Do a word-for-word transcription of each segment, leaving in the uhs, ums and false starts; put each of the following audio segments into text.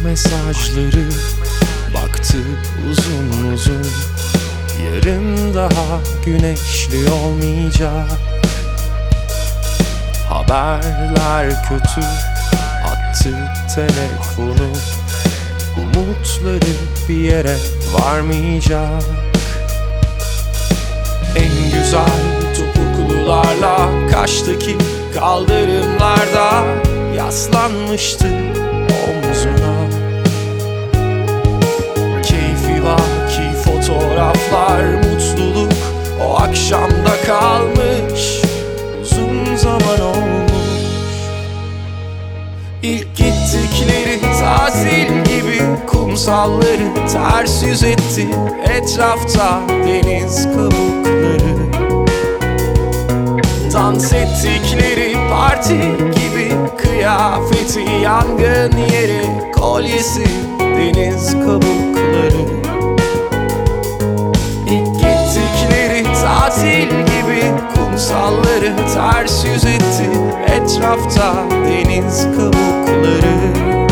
mesajları baktı uzun uzun. Yarın daha güneşli olmayacak. Haberler kötü, attı telefonu. Umutları bir yere varmayacak. En güzel topuklularla Kaş'taki kaldırımlarda yaslanmıştı omzuna. Keyfi vaki fotoğraflar, mutluluk o akşamda kalmış, uzun zaman olmuş. İlk gittikleri tatil gibi kumsalları ters yüz etti, etrafta deniz kabukları. Dans ettikleri parti gibi kıyafeti yangın yeri, kolyesi deniz kabukları. İlk gittikleri tatil gibi kumsalları ters yüz etti, etrafta deniz kabukları.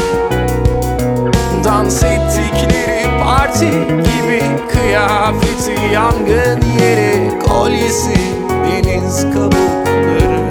Dans ettikleri parti gibi kıyafeti yangın yeri, kolyesi deniz kabukları.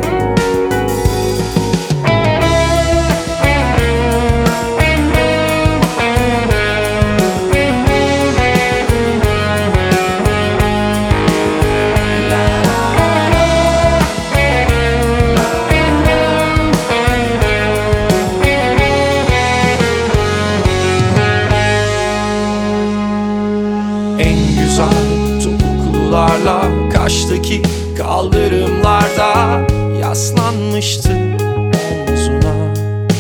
En güzel topuklularla Kaş'taki kaldırımlarda yaslanmıştı omzuna.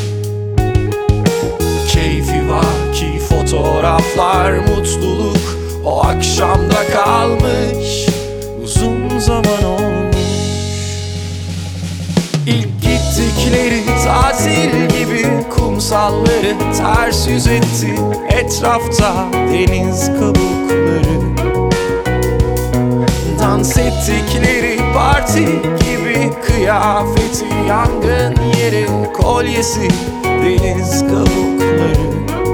Keyfi vaki fotoğraflar, mutluluk o akşamda kalmış, uzun zaman olmuş. İlk gittikleri tatil gibi kumsalları ters yüz etti, etrafta deniz kabukları. Dans ettikleri parti gibi kıyafeti yangın yeri, kolyesi deniz kabukları.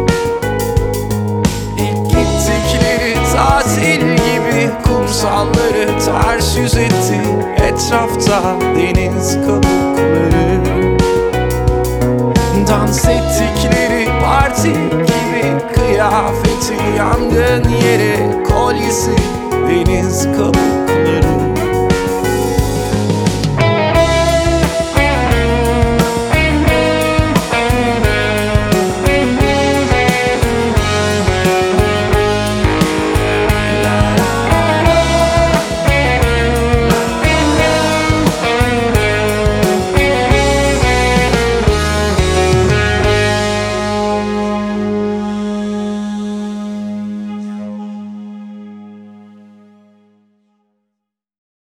İlk gittikleri tatil gibi kumsalları ters yüz etti, etrafta deniz kabukları. Dans ettikleri parti gibi kıyafeti yangın yeri, kolyesi deniz kabukları.